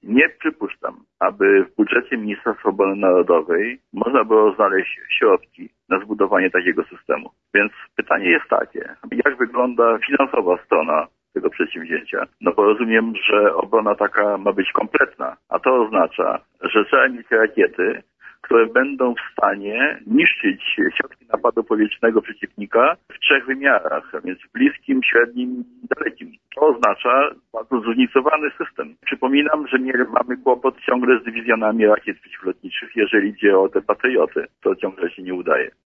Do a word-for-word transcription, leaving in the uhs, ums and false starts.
Nie przypuszczam, aby w budżecie Ministerstwa Obrony Narodowej można było znaleźć środki na zbudowanie takiego systemu. Więc pytanie jest takie, jak wygląda finansowa strona tego przedsięwzięcia? No bo rozumiem, że obrona taka ma być kompletna, a to oznacza, że trzeba mieć rakiety, które będą w stanie niszczyć środki napadu powietrznego przeciwnika w trzech wymiarach, a więc w bliskim, średnim i dalekim. To oznacza bardzo zróżnicowany system. Przypominam, że nie mamy kłopot ciągle z dywizjonami rakiet przeciwlotniczych, jeżeli idzie o te patrioty. To ciągle się nie udaje.